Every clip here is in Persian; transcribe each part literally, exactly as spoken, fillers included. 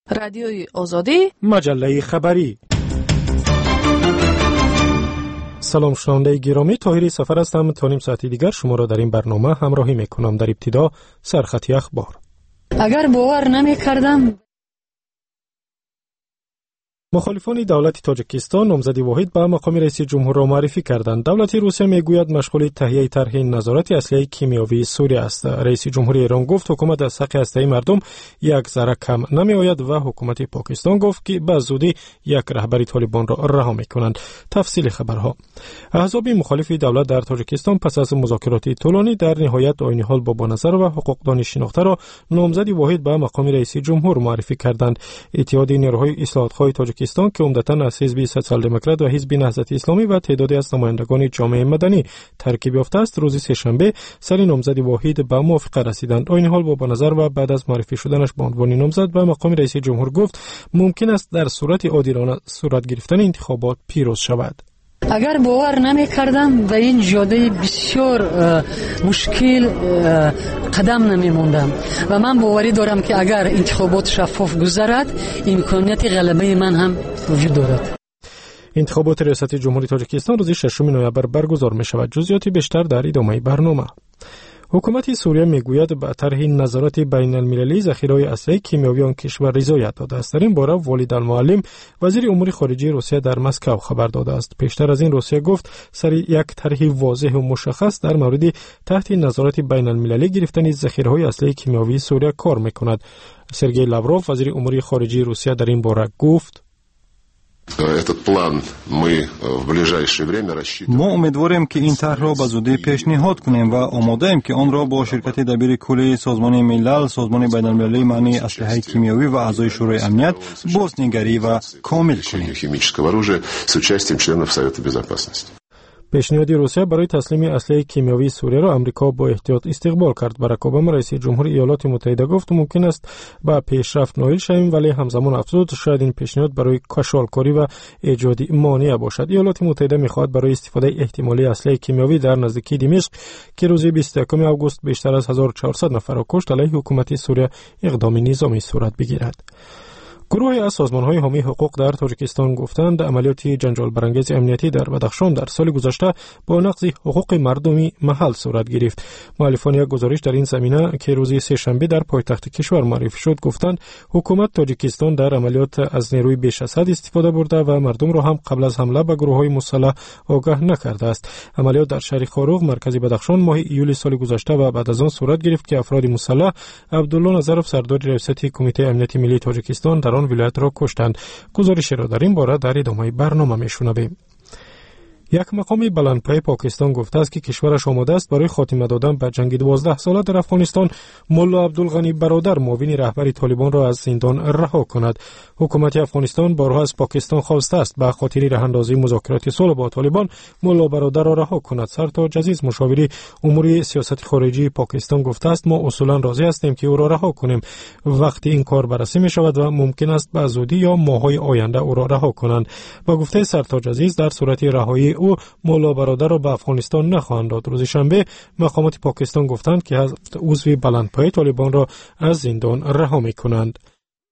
رادیوی آزادی، مجله خبری. سلام شنونده گرامی، طاهری سفر هستم. تا نیم ساعتی دیگر شما را در این برنامه همراهی میکنم. در ابتدا سرخطی اخبار. اگر باور نمیکردم مخالفان دولت تاجیکستان نامزد واحد به مقام رئیس جمهور را معرفی کردند. دولت روسیه میگوید مشغول تهیه طرح نظارت اسلحه کیمیاوی سوریه است. رئیس جمهور ایران گفت حکومت از حق هسته‌ای مردم یک ذره کم نمیآید و حکومت پاکستان گفت که به زودی یک رهبر طالبان را رها میکنند. تفصیل خبرها. احزاب مخالف دولت در تاجیکستان پس از مذاکرات طولانی در نهایت عین حال با نظر و حقوقدان شناخته را نامزد واحد به مقام رئیس جمهور معرفی کردند. اتحاد نیروهای اصلاح‌خواه تاجیکستان که عمدتاً از حزب سوسیال دموکرات و حزب نهضت اسلامی و تعدادی از نمایندگان جامعه مدنی ترکیب یافته است، روز سه‌شنبه سر نامزد واحد به موافقه رسیدند. در این حال با نظر و بعد از معرفی شدنش به عنوان نامزد به مقام رئیس جمهور گفت ممکن است در صورت عادلانه صورت گرفتن انتخابات پیروز شود. اگر باور نمی کردم و این جاده بسیار مشکل قدم نمی موندم و من باوری دارم که اگر انتخابات شفاف گذرد امکانیت غلبه من هم وجود دارد. انتخابات ریاست جمهوری تاجیکستان روز ششم نوامبر برگزار می شود. جزئیات بیشتر در ادامه برنامه. حکومت سوریه میگوید به طرح نظارت بین المللی ذخیره‌های اسلحه کیمیاوی آن کشور رضایت داده است. در این باره والید المعلم وزیر امور خارجه روسیه در مسکو خبر داده است. پیشتر از این روسیه گفت سر یک طرح واضح و مشخص در مورد تحت نظارت بین المللی گرفتن ذخیره‌های اسلحه کیمیاوی سوریه کار میکند. سرگئی لاوروف وزیر امور خارجه روسیه در این باره گفت ما امیدواریم که این طرح را به زودی پیشنهاد کنیم و آماده ایم که آن را با شرکت دبیر کلی سازمان ملل، سازمان بین المللی معنی اسلحه کیمیاوی و اعضای شورای امنیت بازنگری و کامل کنیم. پیشنهاد روسیه برای تسلیم اسلحه کیمیاوی سوریه را امریکا با احتیاط استقبال کرد. باراک اوباما رئیس جمهور ایالات متحده گفت ممکن است با پیشرفت نائل شویم، ولی همزمان افزود شاید این پیشنهاد برای کشالکاری و ایجاد مانع باشد. ایالات متحده می‌خواهد برای استفاده احتمالی اسلحه کیمیاوی در نزدیکی دمشق که روز بیست و یکم آگوست بیشتر از هزار و چهارصد نفر را کشت علیه حکومت سوریه اقدام نظامی صورت بگیرد. گروهی از سازمان‌های حامی حقوق در تاجیکستان گفتند عملیات جنجال برانگیز امنیتی در بدخشان در سال گذشته با نقض حقوق مردمی محل صورت گرفت. مؤلفان یک گزارش در این زمینه که روز سه‌شنبه در پایتخت کشور معرفی شد گفتند حکومت تاجیکستان در عملیات از نیروی بیش از حد استفاده برده و مردم را هم قبل از حمله به گروه‌های مسلح آگاه نکرده است. عملیات در شهر خاروغ مرکز بدخشان ماه ایول سال گذشته و بعد از آن صورت گرفت که افراد مسلح عبدالله نظرف سردار ریاست کمیته امنیت ملی تاجیکستان در ولایت را کشتند. گزارش را در این باره در ادامه برنامه میشنویم. یک مقام بلندپایه پاکستان گفته است که کشورش آماده است برای خاتمه دادن به جنگ دوازده ساله در افغانستان ملا عبدالغنی برادر معاون رهبر طالبان را از زندان رها کند. حکومت افغانستان بارها از پاکستان خواسته است به خاطر راهاندازی مذاکرات صلح با طالبان ملا برادر را رها کند. سرتاج عزیز مشاور امور سیاست خارجی پاکستان گفته است ما اصولا راضی هستیم که او را رها کنیم وقتی این کار بررسی می شود و ممکن است به زودی یا ماه‌های آینده او را رها کنند. با گفته سرتاج عزیز در صورت رهایی او مولا برادر را به افغانستان نخواهند داد. روز شنبه مقامات پاکستان گفتند که هفت عضو بلندپایه طالبان را از زندان رها می‌کنند.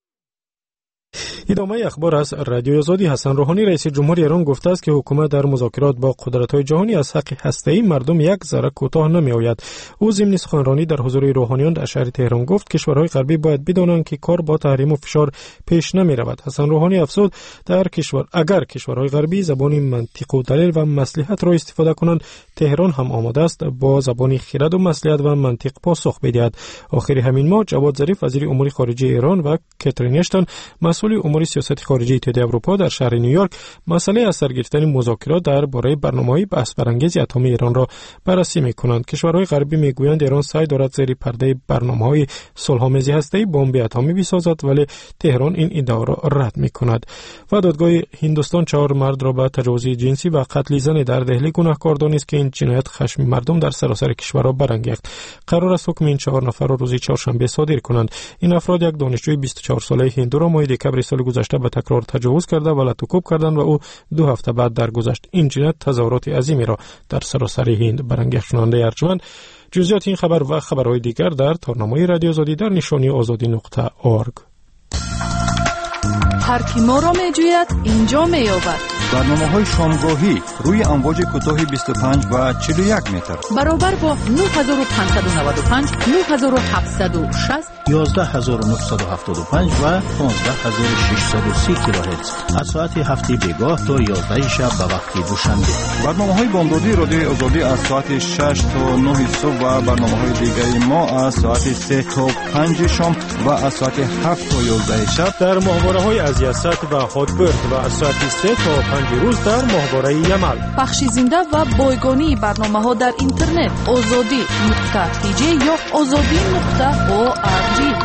ادامه اخبار از رادیو آزادی. حسن روحانی رئیس جمهور ایران گفته است که حکومت در مذاکرات با قدرت‌های جهانی از حق هسته‌ای مردم یک ذره کوتاه نمی‌آید. او ضمن سخنرانی در حضور روحانیان در شهر تهران گفت کشورهای غربی باید بدانند که کار با تحریم و فشار پیش نمی‌رود. حسن روحانی افزود در کشور اگر کشورهای غربی زبان منطق و دلیل و مصلحت را استفاده کنند تهران هم آماده است با زبان خرد و مصلحت و منطق پاسخ بدهد. آخر همین ماه جواد ظریف وزیر امور خارجه ایران و کاترین اشتون مسئول امور سیاست خارجی اتحادیه اروپا در شهر نیویورک مسئله از سر گرفتن مذاکرات درباره برنامه‌های بحث برانگیز اتمی ایران را بررسی می‌کنند. کشورهای غربی می‌گویند ایران سعی دارد زیر پرده برنامه‌های صلح‌آمیزی هسته‌ای بمب اتمی بسازد ولی تهران این ادعا را رد می‌کند. و دادگاه هندوستان چهار مرد را به تجاوز جنسی و قتل زن در دهلی گناهکار دانست که این جنایت خشم مردم در سراسر کشور را برانگیخت. قرار است حکم این چهار نفر را روز چهارشنبه صادر کنند. این افراد یک دانشجوی بیست و چهار ساله هندو را ماه دکبر سال گذشته به تکرار تجاوز کرده و لطوکوب کردند و او دو هفته بعد درگذشت. این جنایت تظاهرات عظیمی را در سراسر هند برانگیخت. شنونده ارجمند، جزئیات این خبر و خبرهای دیگر در تارنامه رادیو آزادی در نشانی آزادی نقطه اورگ. هر کی ما را میجوید اینجا مییابد. برنامه‌های شامگاهی روی امواج کوتاه بیست و پنج و چهل و یک متر برابر با نه هزار و پانصد و نود و پنج، نه هزار و هفتصد و شصت، یازده هزار و نهصد و هفتاد و پنج و پانزده هزار و ششصد و سی کیلوهرتز از ساعت هفت بیگاه تا یازده شب به وقت دوشنبه. برنامه‌های بامدادی رادیوی آزادی از ساعت شش تا نه صبح و برنامه‌های دیگری ما از ساعت سه تا پنج شام و از ساعت هفت تا یازده شب در ماهواره‌های از یاست و هاتبرد و از ساعت سه تا پنج روز در ماهواره یمل. پخش زنده و بایگانی برنامه‌ها در اینترنت آزادی نقطه تی جی یا آزادی نقطه او آر جی.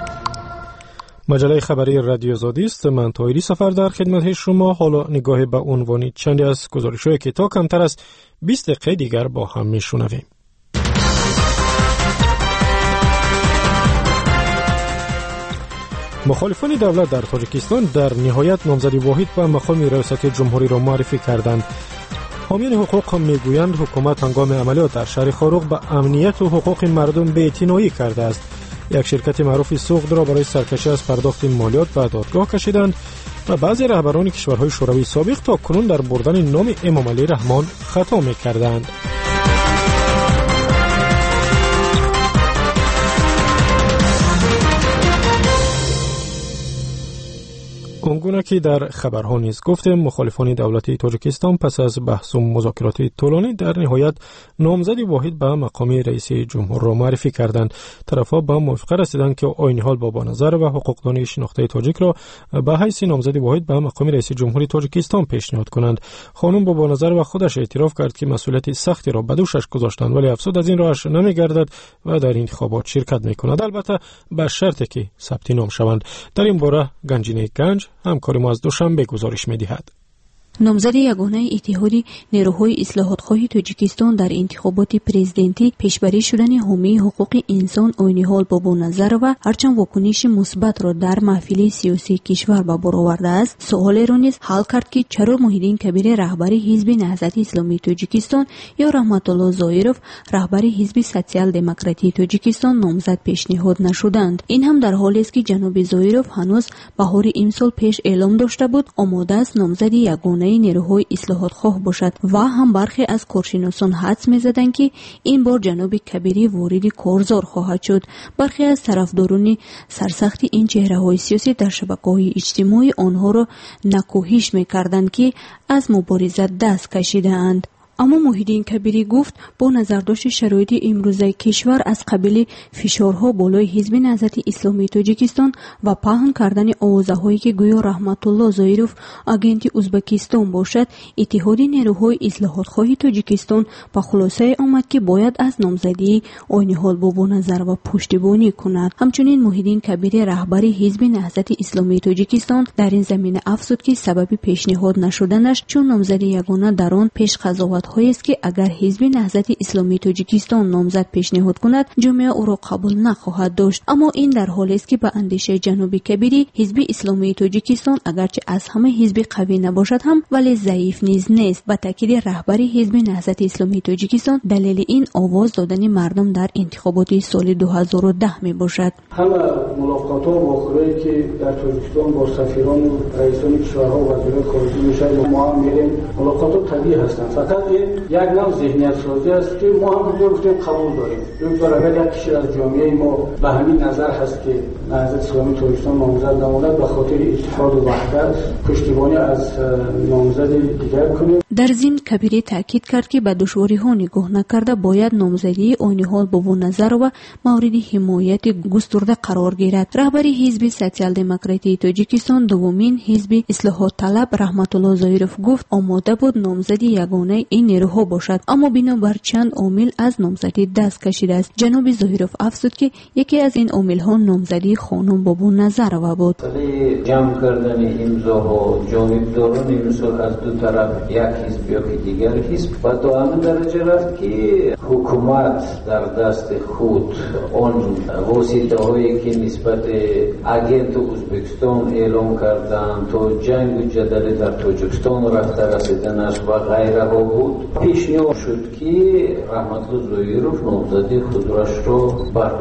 مجله خبری رادیو آزادی است. من طاهری سفر در خدمت شما. حالا نگاه به عنوان چندی از گزارش‌هایی که تا کمتر از بیست دقیقه دیگر با هم میشنویم. مخالفان دولت در تاجیکستان در نهایت نامزدی واحد به مقام ریاست جمهوری را معرفی کردند. حامیان حقوق هم میگویند حکومت هنگام عملیات در شهر خاروق به امنیت و حقوق مردم بی‌اعتنایی کرده است. یک شرکت معروف سوخت را برای سرکشی از پرداخت مالیات به دادگاه کشیدند و بعضی رهبران کشورهای شوروی سابق تا کنون در بردن نام امام علی رحمان خطا می‌کردند. اونگونه که در خبرها نیز گفتیم مخالفان دولتی تاجیکستان پس از بحث و مذاکرات طولانی در نهایت نامزدی واحد به مقام رئیس جمهور را معرفی کردند. طرفها به موافقه رسیدند که آیین حال بابا نظر و حقوقدان شناخته تاجیک را به حیث نامزدی واحد به مقام رئیس جمهوری تاجیکستان پیشنهاد کنند. خانم بابا نظر و خودش اعتراف کرد که مسئولیت سختی را به دوشش گذاشتند ولی افسود از این راهش نمیگردد و در انتخابات شرکت میکند، البته به شرطی که ثبت نام شوند. در این باره گنجینه گنج همکار ما از دوشنبه گزارش می‌دهد. نامزد یگانه اتحاد نیروهای اصلاحات‌خواه تاجیکستان در انتخابات پرزیدنتی پیشبری شدن حامی حقوق انسان آیین حال بابا نظر و هرچند واکنش مثبت را در محفل سیاسی کشور به بار آورده است، سوال را نیز حل کرد که چرا محیدین کبیر رهبر حزب نهضت اسلامی تاجیکستان یا رحمت الله ظاهرов رهبر حزب سوسیال دموکراتی تاجیکستان نامزد پیشنهاد نشدند. این هم در حالی است که جناب ظاهرов هنوز بهار امسال پیش اعلام داشته بود آماده است نامزد یگانه نیروهای اصلاحات خواه باشد و هم برخی از کارشناسان حدس می‌زدند که این بار جناب کبیری وارد کارزار خواهد شد. برخی از طرفداران سرسخت این چهره‌های سیاسی در شبکه‌های اجتماعی آنها را نکوهش می‌کردند که از مبارزت دست کشیده‌اند. اما محیدین کبیری گفت با نظرداشت شرایط امروزه کشور از قبیل فشارها بالای حزب نهضت اسلامی تاجیکستان و پهن کردن آوازه‌هایی که گویا رحمت الله ظاهرov آگنت ازبکستان باشد، اتحاد نیروهای اصلاحات‌خواه تاجیکستان به خلاصه آمد که باید از نامزدی آیین حال بابا نظر و پشتیبانی کند. همچنین محیدین کبیری رهبر حزب نهضت اسلامی تاجیکستان در این زمینه افزود که سبب پیشنهاد نشدنش چون نامزد یگانه در آن پیش قضاوت هایی است که اگر حزب نهضت اسلامی تاجیکستان نامزد پیشنهاد کند جامعه او را قبول نخواهد داشت. اما این در حالی است که به اندیشه جناب کبیری حزب اسلامی تاجیکستان اگرچه از همه حزب قوی نباشد هم ولی ضعیف نیز نیست. با تاکید رهبر حزب نهضت اسلامی تاجیکستان دلیل این آواز دادن مردم در انتخابات سال دو هزار و ده می باشد. همه ملاقات ها و مذاکراتی که در تاجیکستان با سفیران و رئیسان کشورها و وزرای خارجه میشه ما هم میریم، ملاقات طبیعی هستند. فقط یک نوع ذهنیت سازی است که ما هم بودیم گفتیم قبول داریم. دکتر اگر یک کشور از جامعه ما به همین نظر هست که نهضت اسلامی تاجیکستان نامزد نماند به خاطر اتحاد و وحدت پشتیبانی از نامزد دیگر کنیم. در ضمن کبیری تاکید کرد که به دشواری‌ها نگاه نکرده باید نامزدی آیین حال بابا نظر و مورد حمایت گسترده قرار گیرد. رهبر حزب سوسیال دموکراتی تاجیکستان دومین حزب اصلاحات طلب رحمت الله ظاهرov گفت آماده بود نامزد یگانه این نیروها باشد اما بنابر چند عامل از نامزدی دست کشیده است. جناب ظاهرov افزود که یکی از این عامل‌ها نامزدی خانم بابا نظرova بود. جمع کردن امضاها جانبداران مثل از دو طرف یک حزب یا دیگر حزب و تا همین درجه رفت که حکومت در دست خود آن واسطه هایی که نسبت اگنت ازبکستان اعلام کردن تا جنگ و جدل در تاجیکستان رفته رسیدنش و غیره ها بود، پیشنهاد شد که رحمت الله ظاهرov نامزدی خودش را بردارد.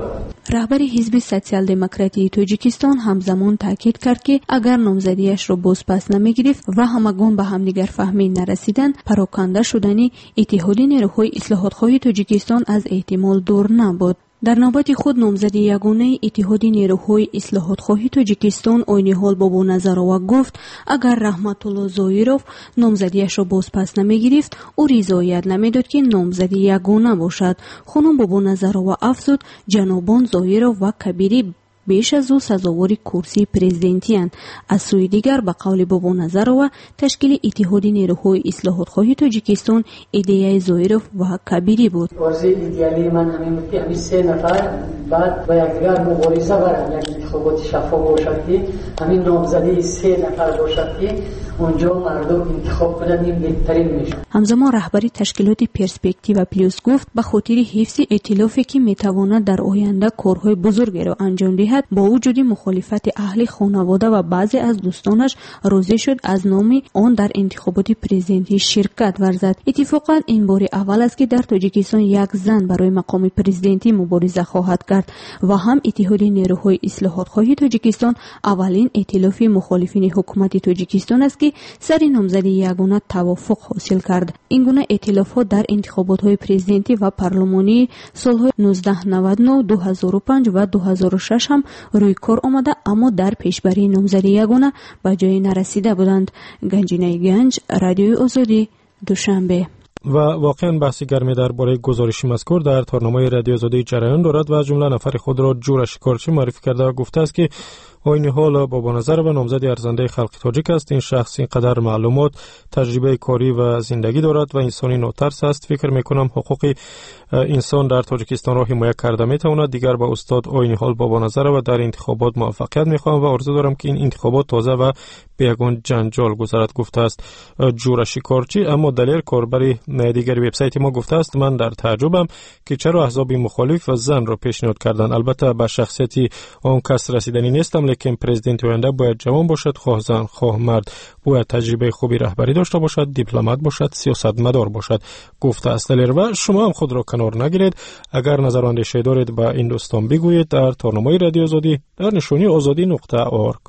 раҳбари ҳизби социал-демократии тоҷикистон ҳамзамон таъкид кард ки агар номзадиашро бозпас намегирифт ва ҳамагон ба ҳамдигарфаҳмӣ нарасиданд, пароканда шудани иттиҳоди нерӯҳои ислоҳотхоҳии тоҷикистон аз эҳтимол дур набуд. дар навбати худ номзади ягонаи иттиҳоди нерӯҳои ислоҳотхоҳии тоҷикистон ойниҳол бобоназарова гуфт, агар раҳматулло зоиров номзадиашро бозпас намегирифт, ӯ ризоят намедод ки номзади ягона бошад. хонум бобоназарова афзуд, ҷанобон зоиров ва кабирӣ беш аз ӯ сазовори курсии президентиянд. аз сӯи дигар, ба қавли бобоназарова, ташкили иттиҳоди нерӯҳои ислоҳотхоҳии тоҷикистон идеяи зоиров ва кабирӣ буд. орзуи идеалии ман ҳамин буд ки ҳамин се нафар баъд ба якдигар мубориза баранд, як интихоботи шаффоф бошад ки ҳамин номзадии се нафар бошад ки онҷо мардум интихоб кунанд, ин беҳтарин мешавад. ҳамзамон раҳбари ташкилоти перспектива плюс гуфт, ба хотири ҳифзи эътилофе ки метавонад дар оянда корҳои бузургеро анҷом диҳад, бо вуҷуди мухолифати аҳли хонавода ва баъзе аз дӯстонаш розӣ шуд аз номи он дар интихоботи президентӣ ширкат варзад. иттифоқан ин бори аввал аст ки дар тоҷикистон як зан барои мақоми президентӣ мубориза хоҳад кард ва ҳам иттиҳоди нерӯҳои ислоҳотхоҳии тоҷикистон аввалин эътилофи мухолифини ҳукумати тоҷикистон аст ки сари номзади ягона тавофуқ ҳосил кард. ин гуна эътилофҳо дар интихоботҳои президентӣ ва парлумонии солҳои нуздаҳ навад нав, ду ҳазору панҷ ва ду ҳазору шаш ҳам рӯй кор омада, аммо дар пешбарии номзади ягона ба ҷое нарасида буданд. ганҷинаи ганҷ, радиои озодӣ, душанбе. ва воқеан баҳси гарме дар бораи гузориши мазкур дар торномаи радиои озодӣ ҷараён дорад ва ҷумла нафари худро ҷура шикорчӣ маърифӣ карда гуфтааст ки ойни ҳол бобоназарова номзади арзандаи халқи тоҷик аст. ин шахс инқадар маълумот, таҷрибаи корӣ ва зиндагӣ дорад ва инсони нотарс аст. фикр мекунам ҳуқуқи инсон дар тоҷикистонро ҳимоя карда метавонад. дигар ба устод ойни ҳол бобоназарова дар интихобот муваффақият мехоҳам ва орзу дорам ки ин интихобот тоза ва бе ягон ҷанҷол гузарад, гуфтааст ҷура шикорчӣ. аммо далер, корбари дигари вебсайти мо гуфтааст, ман дар тааҷҷубам ки чаро аҳзоби мухолиф занро пешниҳод карданд. албатта ба шахсияти он кас расиданӣ нестам, лекин президенти оянда бояд ҷавон бошад, хоҳ зан хоҳ мард, бояд таҷрибаи хуби раҳбарӣ дошта бошад, дипломат бошад, сиёсатмадор бошад, гуфтааст далер. ва шумо ҳам худро канор нагиред. агар назару андешае доред, ба ин дӯстон бигӯед дар торномаи радиои озодӣ дар нишони озодӣ нуқта орг.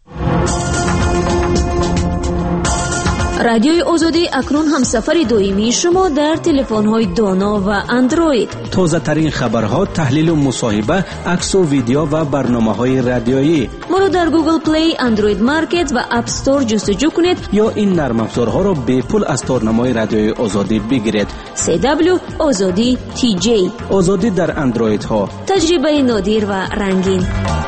радиои озодӣ акнун ҳамсафари доимии шумо дар телефонҳои доно ва андроид. тозатарин хабарҳо, таҳлилу мусоҳиба, аксу видео ва барномаҳои радиоӣ. моро дар Google Play, Android Market ва App Store ҷустуҷӯ кунед ё ин нармафзорҳоро бепул аз торнамаи радиои озодӣ бигиред. си дабл ю озодӣ ти ҷей. озодӣ дар андроидҳо. таҷрибаи нодир ва рангин.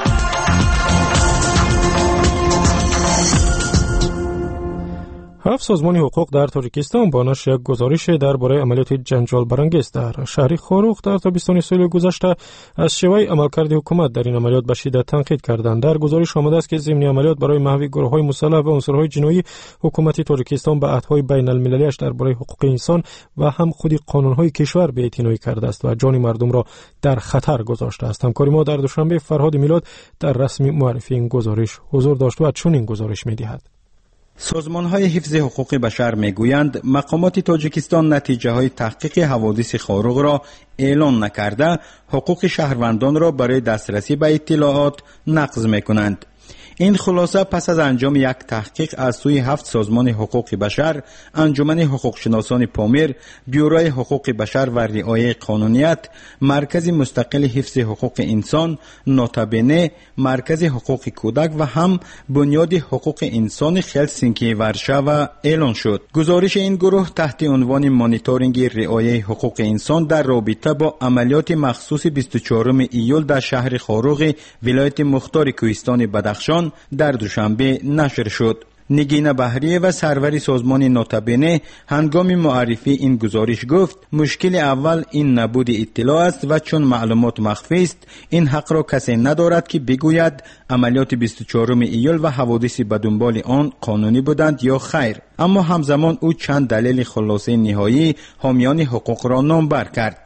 ҳафт созмони ҳуқуқ дар тоҷикистон бо нашр як гузорише дар бораи амалиёти ҷанҷолбарангез дар шаҳри хорух дар тобистони соли гузашта аз шеваи амалкарди ҳукумат дар ин амалиёт ба шиддат танқид карданд. дар гузориш омадааст ки зимни амалиёт барои маҳви гурӯҳҳои мусаллаҳ ва унсурҳои ҷиноӣ ҳукумати тоҷикистон ба аҳдҳои байналмилалиаш дар бораи ҳуқуқи инсон ва ҳам худи қонунҳои кишвар беэътиноӣ кардааст ва ҷони мардумро дар хатар гузоштааст. ҳамкори мо дар душанбе Фарҳоди Милод дар расми муаррифии ин гузориш ҳузур дошт ва чунин гузориш медиҳад. سازمان‌های حفظ حقوق بشر می‌گویند مقامات تاجیکستان نتیجه‌های تحقیق حوادث خاروق را اعلام نکرده حقوق شهروندان را برای دسترسی به اطلاعات نقض می‌کنند. این خلاصه پس از انجام یک تحقیق از سوی هفت سازمان حقوق بشر، انجمن حقوق شناسان پامیر، بیوروی حقوق بشر و رعایت قانونیت، مرکز مستقل حفظ حقوق انسان، نوتابنه، مرکز حقوق کودک و هم بنیاد حقوق انسان هلسینکی ورشاوا اعلان شد. گزارش این گروه تحت عنوان مانیتورینگ رعایت حقوق انسان در رابطه با عملیات مخصوص بیست و چهارم ایول در شهر خاروق ولایت مختار کوهستان بدخشان در دوشنبه نشر شد. نگین بحریه و سروری سازمان نوتابنه هنگام معرفی این گزارش گفت مشکل اول این نبود اطلاع است و چون معلومات مخفی است این حق را کسی ندارد که بگوید عملیات بیست و چهارم ایول و حوادث به دنبال آن قانونی بودند یا خیر. اما همزمان او چند دلیل خلاصه نهایی حامیان حقوق را نامبر کرد.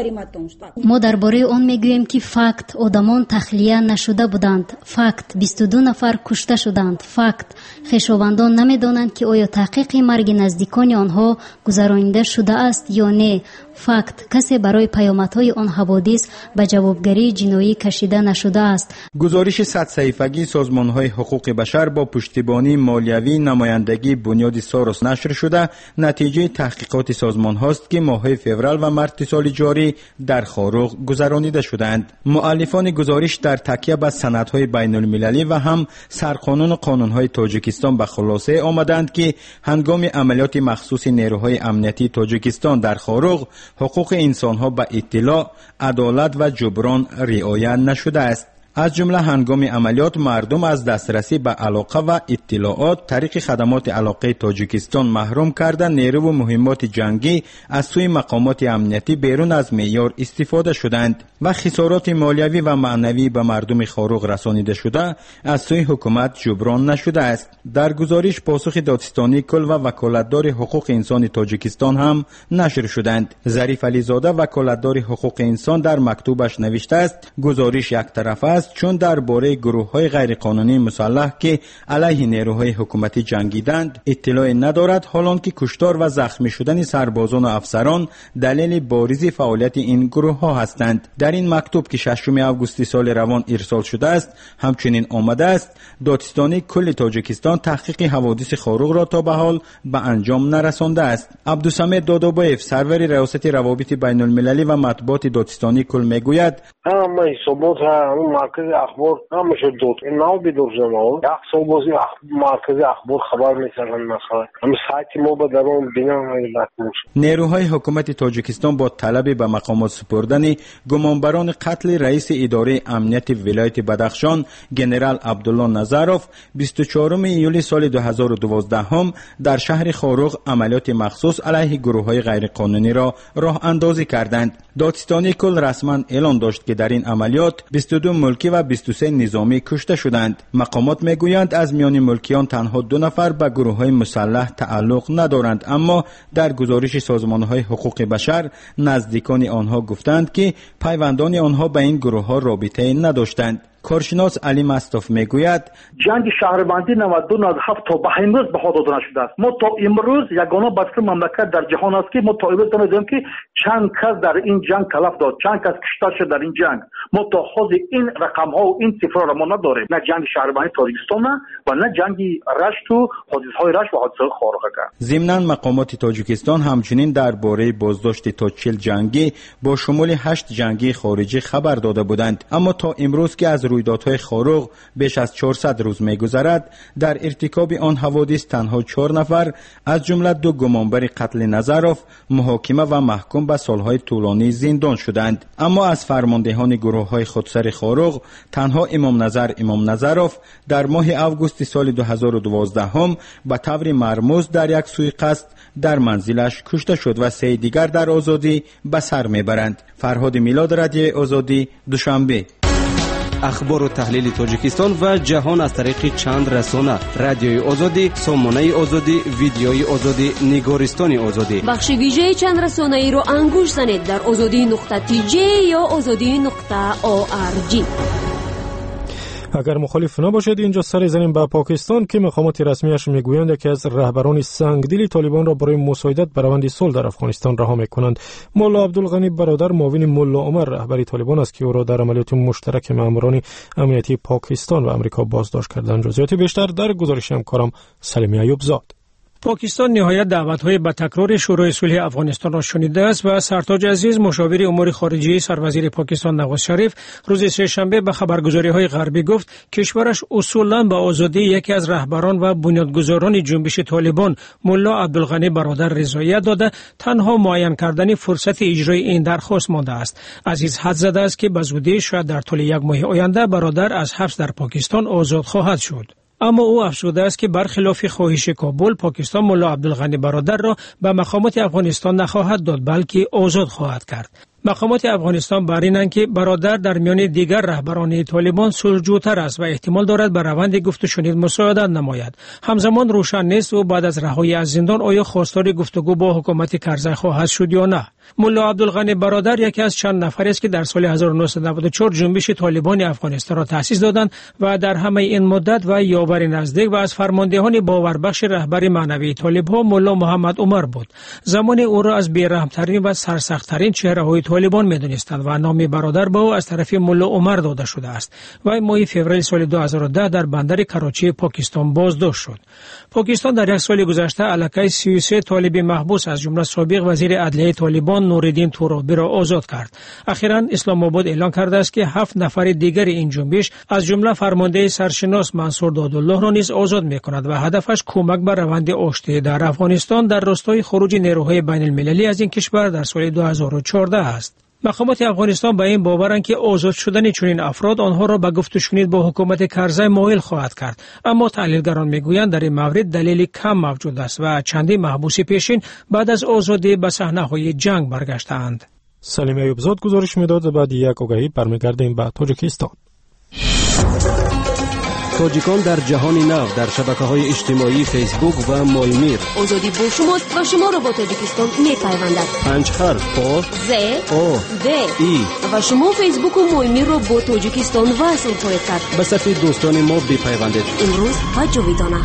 ما درباره آن میگوییم که فقط آدمان تخلیه نشده بودند، فقط بیست و دو نفر کشته شدند، فقط خویشاوندان نمیدانند که آیا تحقیق مرگ نزدیکان آنها گذرانیده شده است یا نه، فقط کسی برای پیامدهای آن حوادث به جوابگری جنایی کشیده نشده است. گزارش صد صفحه‌ای سازمان‌های حقوق بشر با پشتیبانی مالیوی نمایندگی بنیاد ساروس نشر شده نتیجه تحقیقات سازمان هاست که ماه فوریه و مارس سال جاری در خاروق گذرانیده شدند. مؤلفان گزارش در تکیه به سندهای بین المللی و هم سرقانون و قانون‌های تاجیکستان به خلاصه آمدند که هنگام عملیات مخصوص نیروهای امنیتی تاجیکستان در خاروق حقوق انسان‌ها به اطلاع، عدالت و جبران رعایت نشده است. از جمله هنگام عملیات مردم از دسترسی به علاقه و اطلاعات طریق خدمات علاقه تاجیکستان محروم کردن نیرو و مهمات جنگی از سوی مقامات امنیتی بیرون از معیار استفاده شدند و خسارات مالیوی و معنوی به مردم خاروق رسانیده شده از سوی حکومت جبران نشده است. در گزارش پاسخ دادستانی کل و وکالتدار حقوق انسان تاجیکستان هم نشر شدند. ظریف علیزاده وکالتدار حقوق انسان در مکتوبش نوشته است گزارش یک طرفه است چون درباره گروه‌های غیرقانونی مسلح که علیه نیروهای حکومتی جنگیدند اطلاع ندارد، حالان که کشتار و زخمی شدن سربازان و افسران دلیل بارز فعالیت این گروه‌ها هستند. در این مکتوب که ششم آگوست سال روان ارسال شده است همچنین آمده است دادستانی کل تاجیکستان تحقیق حوادث خاروق را تا به حال به انجام نرسانده است. عبدالصمد دادابایف سرور ریاست روابط بین المللی و مطبوعات دادستانی کل میگوید همه حسابات همون مرکز اخبار همشه داد این ناو بدوزن ها یک سال بازی مرکز اخبار خبر میکردن مثلا همه سایت ما به درون بینام نیروهای حکومت تاجیکستان با طلب به مقامات سپردن گمانبران قتل رئیس اداره امنیت ولایت بدخشان گنرال عبدالله نظروف بیست و چهارم ایول سال دو هزار و دوازده هم در شهر خاروق عملیات مخصوص علیه گروه‌های غیرقانونی را راه اندازی کردند. دادستانی کل رسما اعلام داشت که در این عملیات بیست و دو ملکی و بیست و سه نظامی کشته شدند. مقامات میگویند از میان ملکیان تنها دو نفر به گروه‌های مسلح تعلق ندارند، اما در گزارش سازمان‌های حقوق بشر نزدیکان آنها گفتند که پیوندان آنها به این گروه‌ها رابطه نداشتند. کارشناس علی مصطفی میگوید جنگ شهروندی نود و دو نود و هفت تا به امروز به خود داده شده است. ما تا امروز یگانه بسته مملکت در جهان است که ما تا امروز نمی‌دانیم که چند کس در این جنگ تلف داد، چند کس کشته شد در این جنگ. ما تا خود این رقم ها و این صفر را ما نداریم، نه جنگ شهروندی تاجیکستان و نه جنگ رشت و حادثه‌های رشت و حادثه خاروق. ضمناً مقامات تاجیکستان همچنین درباره بازداشت تا چهل جنگی با شمول هشت جنگی خارجی خبر داده بودند، اما تا امروز که از رویدادهای خاروق بیش از چهارصد روز می‌گذرد در ارتکاب آن حوادث تنها چهار نفر از جمله دو گمانبر قتل نظروف محاکمه و محکوم به سالهای طولانی زندان شدند. اما از فرماندهان گروه‌های خودسر خاروق تنها امام نظر امام نظروف در ماه آگوست سال دو هزار و دوازده هم به طور مرموز در یک سوءقصد در منزلش کشته شد و سه دیگر در آزادی به سر میبرند. فرهاد میلاد، رادیو آزادی، دوشنبه. اخبار و تحلیل تاجیکستان و جهان از طریق چند رسانه: رادیوی آزادی، سامانه آزادی، ویدیوی آزادی، نگارستان آزادی. بخش ویژه چند رسانه ای رو انگوش زنید در آزادی نقطه تی جی یا آزادی نقطه او آر جی. اگر مخالف نباشید اینجا سر زنیم به پاکستان که مقامات رسمیش میگویند که از رهبران سنگدل طالبان را برای مساعدت به روند صلح در افغانستان رها میکنند. مولا عبدالغنی برادر معاون ملا عمر رهبر طالبان است که او را در عملیات مشترک ماموران امنیتی پاکستان و آمریکا بازداشت کردند. جزئیات بیشتر در گزارش همکارم سلیمی ایوب زاد. پاکستان نهایت دعوت‌های به تکرار شورای صلح افغانستان را شنیده است و سرتاج عزیز مشاور امور خارجه سروزیر پاکستان نواز شریف روز سه‌شنبه به خبرگزاری‌های غربی گفت کشورش اصولاً به آزادی یکی از رهبران و بنیادگذاران جنبش طالبان ملا عبدالغنی برادر رضایت داده تنها معین کردن فرصت اجرای این درخواست مانده است. عزیز حد زده است که به زودی شاید در طول یک ماه آینده برادر از حبس در پاکستان آزاد خواهد شد. اما او افزوده است که برخلاف خواهش کابل پاکستان ملا عبدالغنی برادر را به مقامات افغانستان نخواهد داد بلکه آزاد خواهد کرد. مقامات افغانستان بر اینند که برادر در میان دیگر رهبران طالبان صلح‌جوتر است و احتمال دارد به روند گفت و شنید مساعدت نماید. همزمان روشن نیست و بعد از رهایی از زندان آیا خواستار گفتگو با حکومت کرزی خواهد شد یا نه. ملا عبدالغنی برادر یکی از چند نفری است که در سال هزار و نهصد و نود و چهار جنبش طالبان افغانستان را تأسیس دادند و در همه این مدت و یاور نزدیک و از فرماندهان باوربخش رهبر معنوی طالب‌ها ملا محمد عمر بود. زمان او را از بی‌رحم‌ترین و سرسخت‌ترین چهره‌های طالبان می‌دانستند و نام برادر به او از طرف ملا عمر داده شده است. و ماه فوریه سال دو هزار و ده در بندر کراچی پاکستان بازداشت شد. پاکستان در یک سال گذشته علاقه سی و سه طالب محبوس از جمله سابق وزیر عدلیه طالبان نوردین تورابی را آزاد کرد. اخیراً اسلام آباد اعلام کرده است که هفت نفر دیگر این جنبش از جمله فرمانده سرشناس منصور دادالله را نیز آزاد می‌کند و هدفش کمک به روند آشتی در افغانستان در راستای خروج نیروهای بین المللی از این کشور در سال دو هزار و چهارده است. مقامات افغانستان به این باورند که آزاد شدن چنین افراد آنها را به گفت و شنید با حکومت کرزی مایل خواهد کرد، اما تحلیلگران میگویند در این مورد دلیل کم موجود است و چندین محبوس پیشین بعد از آزادی به صحنه‌های جنگ برگشتند. سلیم ایوبزاد گزارش میداد. بعد یک آگهی برمیگردیم به تاجیکستان. تاجیکان در جهان نو در شبکه‌های اجتماعی فیسبوک و مایمیر. آزادی با شماست و شما را با تاجیکستان می‌پیوندد. پنج حرف آ ز او د ای و شما فیسبوک و مایمیر را با تاجیکستان وصل خواهید کرد. به صفحه دوستان ما بپیوندید. امروز و جاویدانه.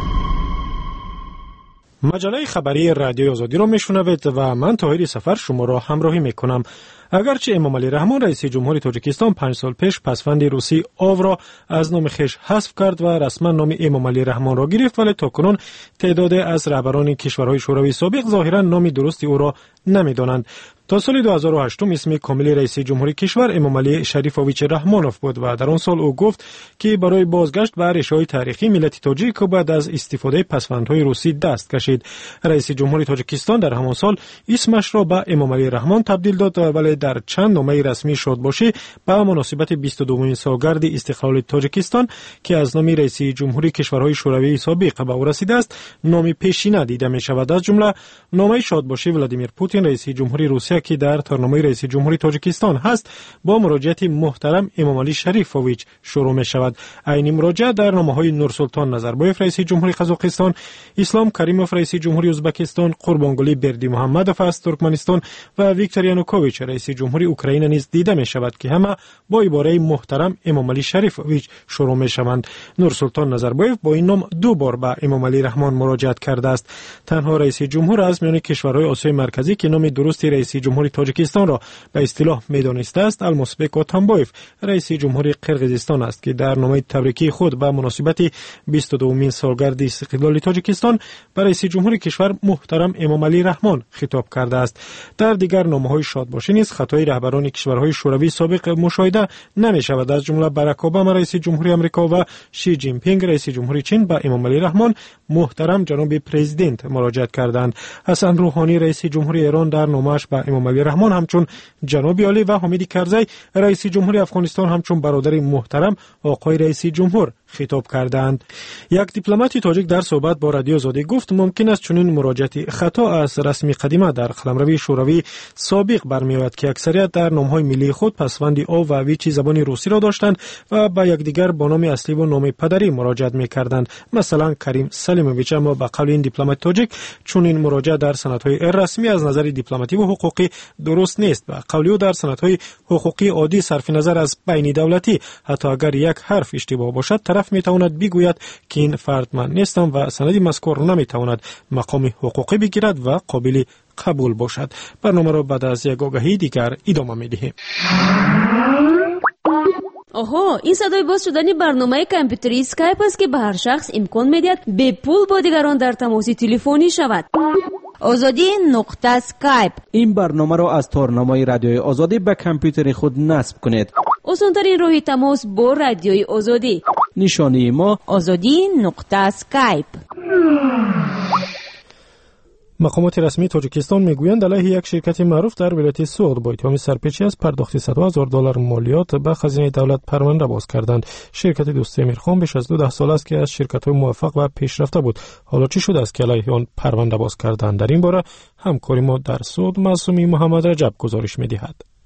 مجله خبری رادیو آزادی را میشنوید و من طاهر سفر شما را همراهی میکنم. اگرچه امام علی رحمان رئیس جمهوری تاجیکستان پنج سال پیش پسوند روسی آو را از نام خویش حذف کرد و رسما نام امام علی رحمان را گرفت، ولی تاکنون تعداد از رهبران کشورهای شوروی سابق ظاهرا نام درستی او را نمیدانند. تا سال دو هزار و هشت اسم کامل رئیس جمهوری کشور امام علی شریفوویچ رحمانوف بود و در آن سال او گفت که برای بازگشت به ارزش‌های تاریخی ملت تاجیک بعد از استفاده پسوندهای روسی دست کشید. رئیس جمهوری تاجیکستان در همان سال اسمش را به امام علی رحمان تبدیل داد، ولی در چند نامه رسمی شادباشی به مناسبت بیست و دومین سالگرد استقلال تاجیکستان که از نام رئیس جمهوری کشورهای شوروی سابق به او رسیده است نام پیشینه دیده می شود. از جمله نامه شادباشی ولادیمیر پوتین رئیس جمهوری روسیه که در تارنامه رئیس جمهوری تاجیکستان هست با مراجعت محترم امام علی شریفوویچ شروع می شود. عین مراجعه در نامه‌های نورسلطان نظربایف رئیس جمهوری قزاقستان، اسلام کریموف رئیس جمهوری ازبکستان، قربانگلی بردی محمدوف از ترکمنستان و ویکتور یانوکوویچ رئیس جمهوری اوکراین نیز دیده می شود که همه با عباره محترم امام علی شریفوویچ شروع می شوند. نورسلطان نظربایف با این نام دو بار به امام علی رحمان مراجعت کرده است. تنها رئیس جمهور از میان کشورهای آسیای مرکزی که نام درستی رئیس جمهوری تاجیکستان را به اصطلاح میدانسته است المسبک اتامبایف رئیس جمهوری قرقیزستان است که در نامه تبریکی خود به مناسبت بیست و دومین سالگرد استقلال تاجیکستان به رئیس جمهوری کشور محترم امام علی رحمان خطاب کرده است. در دیگر نامه‌های شادباشی نیز خطای رهبران کشورهای شوروی سابق مشاهده نمی شود. از جمله باراک اوباما رئیس جمهوری آمریکا و شی جین پینگ رئیس جمهوری چین به امام علی رحمان محترم جناب پرزیدنت مراجعت کردند. حسن روحانی رئیس جمهوری ایران در نامه‌اش به امام علی رحمان همچون جناب عالی و حامد کرزی رئیس جمهوری افغانستان همچون برادر محترم آقای رئیس جمهور خطاب کردند. یک دیپلمات تاجیک در صحبت با رادیو آزادی گفت ممکن است چنین مراجعت خطا از رسمی قدیمه در قلمروی شوروی سابق برمیآید که اکثریت در نام‌های ملی خود پسوند او و ویچ زبان روسی را داشتند و به یکدیگر با نام اصلی و نام پدری مراجعت می‌کردند. مثلا کریم سلیموویچ. اما به قول این دیپلمات تاجیک چنین مراجعه در سندهای رسمی از نظر دیپلماتی و حقوقی درست نیست و قولی او در سندهای حقوقی عادی صرف نظر از بین دولتی حتی اگر یک حرف اشتباه باشد طرف میتواند بگوید که این فرد من نیستم و سندی مذکور نمیتواند مقام حقوقی بگیرد و قابل قبول باشد. برنامه را بعد از یک آگهی دیگر ادامه میدهیم. آها، این صدای باز شدن برنامه کامپیوتری اسکایپ است که به هر شخص امکان میدهد به پول با دیگران در تماس تلفنی شود. آزادی نقطه اسکایپ. این برنامه را از تارنمای رادیوی آزادی به کامپیوتر خود نصب کنید. آسان‌ترین راه تماس با رادیوی آزادی. نشانی ما آزادی نقطه اسکایپ. مقامات رسمی تاجیکستان میگویند علیه یک شرکت معروف در ولایت سوغد با اتهام سرپیچی از پرداخت صد هزار دلار مالیات به خزینه دولت پرونده باز کردند. شرکت دوستی امیرخان بیش از دو سال است که از شرکت‌های موفق و پیشرفته بود. حالا چی شده است که علیه آن پرونده باز کردند؟ در این باره همکاری ما در سوغد معصومی محمد رجب گزارش می‌دهد.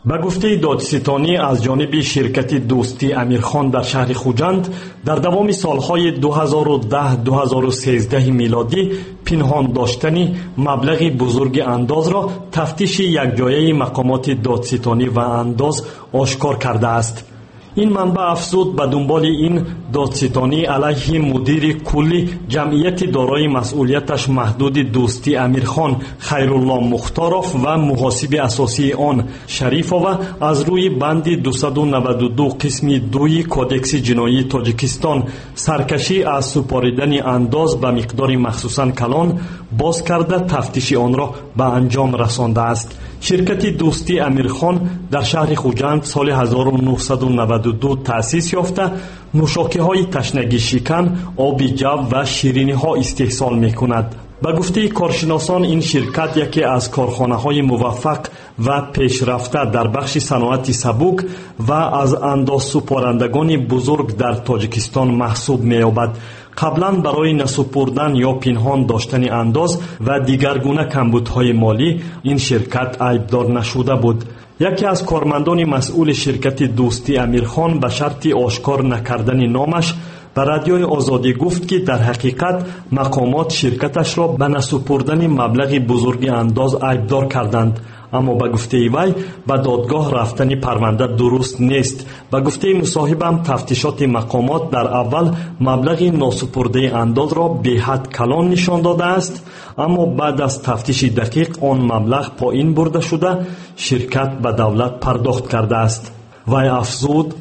به گفته دادستانی از جانب شرکت دوستی امیرخان در شهر خوجند، در دوام سالهای دو هزار و ده دو هزار و سیزده میلادی پنهان داشتن مبلغ بزرگ انداز را تفتیش یکجایی مقامات دادستانی و انداز آشکار کرده است. این منبع افزود به دنبال این دادستانی علیه مدیر کلی جمعیت دارای مسئولیتش محدود دوستی امیرخان خیرالله مختاروف و محاسب اساسی آن شریفووا از روی بند دویست و نود و دو قسم دوی کودکس جنایی تاجیکستان سرکشی از سپاریدن انداز به مقدار مخصوصاً کلان باز کرده تفتیش آن را به انجام رسانده است. شرکت دوستی امیرخان در شهر خوجند سال هزار و نهصد و نود و دو تأسیس یافته نوشاکی های تشنگی شکن، آب جو و شیرینی ها استحصال می کند. به گفته کارشناسان این شرکت یکی از کارخانه های موفق و پیشرفته در بخش صنعت سبک و از انداز سپارندگان بزرگ در تاجیکستان محسوب می یابد. قبلا برای نسپردن یا پنهان داشتن انداز و دیگر گونه کمبودهای مالی این شرکت عیبدار نشده بود. یکی از کارمندان مسئول شرکت دوستی امیرخان به شرط آشکار نکردن نامش به رادیوی آزادی گفت که در حقیقت مقامات شرکتش را به نسپردن مبلغ بزرگ انداز عیبدار کردند، اما به گفته وی به دادگاه رفتن پرونده درست نیست. به گفته مصاحبم تفتیشات مقامات در اول مبلغ ناسپرده انداز را به حد کلان نشان داده است، اما بعد از تفتیش دقیق آن مبلغ پایین برده شده شرکت به دولت پرداخت کرده است. وی افزود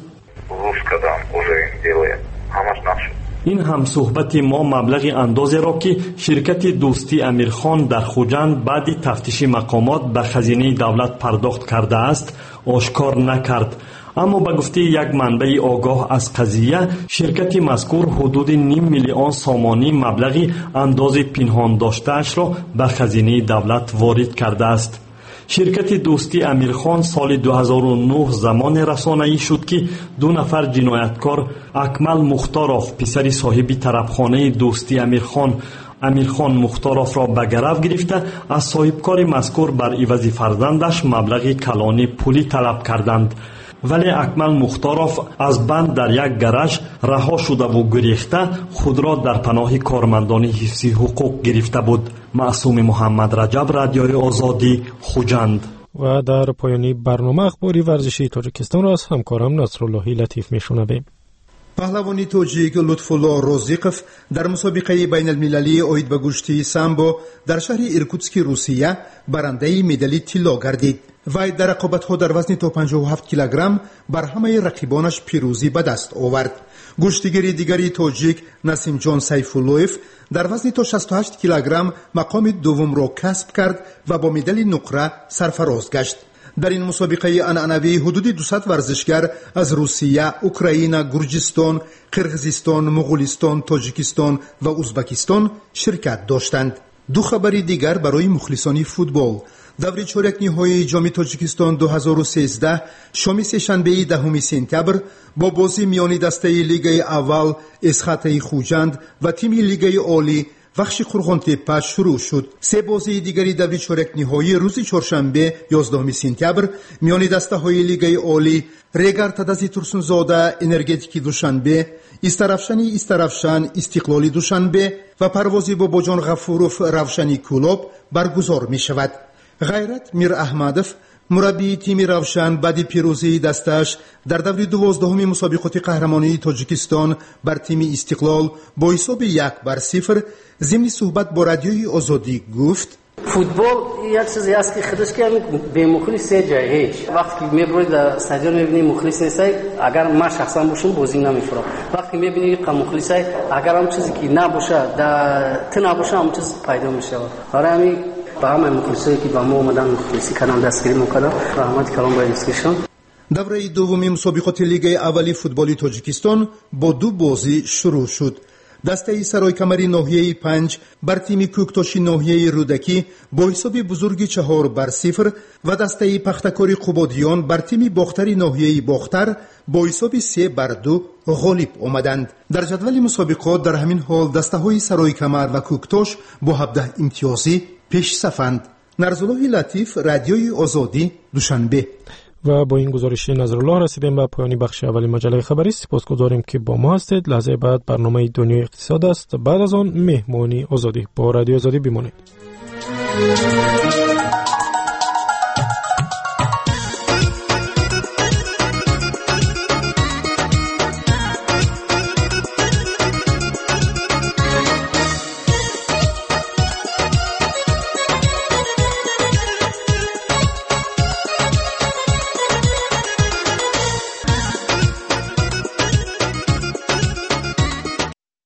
این هم صحبت ما مبلغ اندازی را که شرکت دوستی امیرخان در خوجند بعد تفتیش مقامات به خزینه دولت پرداخت کرده است آشکار نکرد، اما به گفته یک منبع آگاه از قضیه شرکت مذکور حدود نیم میلیون سامانی مبلغ انداز پنهان داشته‌اش را به خزینه دولت وارد کرده است. شرکت دوستی امیرخان سال دو هزار و نه زمان رسانه‌ای شد که دو نفر جنایتکار اکمل مختاروف پسر صاحب طرفخانه دوستی امیرخان امیرخان مختاروف را به گرو گرفته از صاحبکار مذکور بر عوض فرزندش مبلغ کلان پولی طلب کردند، ولی اکمل مختاروف از بند در یک گراژ رها شده و گریخته خود را در پناه کارمندان حفظی حقوق گرفته بود. معصوم محمد رجب، رادیوی آزادی، خوجند. و در پایانی برنامه اخباری ورزشی تاجیکستان را از همکارم نصراللهی لطیف میشنویم. پهلوانی توجیک لطفالله روزیقف در مسابقه بین المللی اوید به گشتی سامبو در شهر ایرکوتسک روسیه برنده مدال طلا گردید. وی در رقابت‌ها در وزن تا پنجاه و هفت کیلوگرم بر همه رقیبانش پیروزی به دست آورد. گشتیگری دیگری تاجیک نسیم جان سیفولویف در وزن تا شصت و هشت کیلوگرم مقام دوم را کسب کرد و با مدال نقره سرفراز گشت. در این مسابقه عنعنوی حدود دویست ورزشگر از روسیه، اوکراین، گرجستان، قرقیزستان، مغولستان، تاجیکستان و ازبکستان شرکت داشتند. دو خبری دیگر برای مخلصان فوتبال. دوره چهارک نهایی جام تاجیکستان دو هزار و سیزده شام سه‌شنبه دهم سپتامبر با بازی میان دسته لیگ اول اسخط خوجند و تیم لیگ عالی بخش قرغن‌تپه شروع شد. سه بازی دیگری دوره چهارک نهایی روز چهارشنبه یازدهم سپتامبر میان دسته های لیگ عالی ریگر تدازی ترسونزاده انرژتیک دوشنبه، استرافشانی استرافشان استقلالی دوشنبه و پروازی با باجان غفوروف روشنی کلوب برگزار می شود. غیرت میر احمدوف مربی تیم روشن بعد پیروزی دستش در دوره دوازدهم مسابقات قهرمانی تاجیکستان بر تیم استقلال با حساب یک بر صفر ضمن صحبت با رادیوی آزادی گفت: فوتبال یک چیزی است که خودش که به مخلص جای هیچ وقتی که میبرید در استادیوم میبینی مخلص نیستی، اگر ما شخصا باشم بازی نمیفرم. وقتی میبینی که مخلص است، اگر هم چیزی که نباشه در تو نباشه هم چیز پیدا میشه. برای همین با همه مخلصی که با ما اومدن مخلصی کنن دستگیری میکنن رحمت کلام باید اسکشن. دوره دومی مسابقات لیگ اولی فوتبالی تاجیکستان با دو بازی شروع شد. دسته سرای کمری ناحیه پنج بر تیم کوکتاشی ناحیه رودکی با حساب بزرگی چهار بر صفر و دسته پختکاری قبادیان بر تیم باختری ناحیه باختر با حساب سه بر دو غالب آمدند. در جدول مسابقات در همین حال دسته های سرای کمر و کوکتاش با هفده امتیازی پیش صفند. نرزالله لطیف، رادیوی آزادی، دوشنبه. و با این گزارش نظرالله رسیدیم به پایان بخش اولی مجله خبری. سپاسگزاریم که با ما هستید. لحظه بعد برنامه دنیای اقتصاد است. بعد از آن مهمانی آزادی. با رادیو آزادی بمانید.